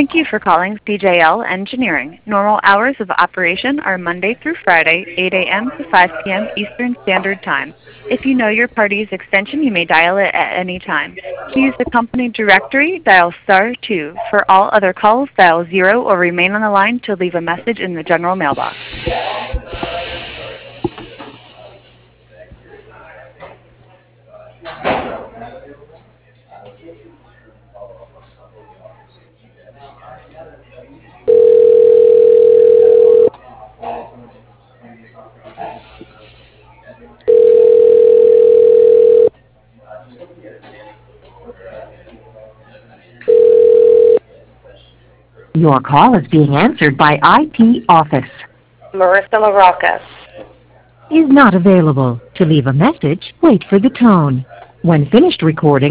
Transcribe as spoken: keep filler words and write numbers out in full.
Thank you for calling C J L Engineering. Normal hours of operation are Monday through Friday, eight A M to five P M Eastern Standard Time. If you know your party's extension, you may dial it at any time. To use the company directory, dial star two. For all other calls, dial zero or remain on the line to leave a message in the general mailbox. Your call is being answered by I T Office. Marissa Maracas. Is not available. To leave a message, wait for the tone. When finished recording,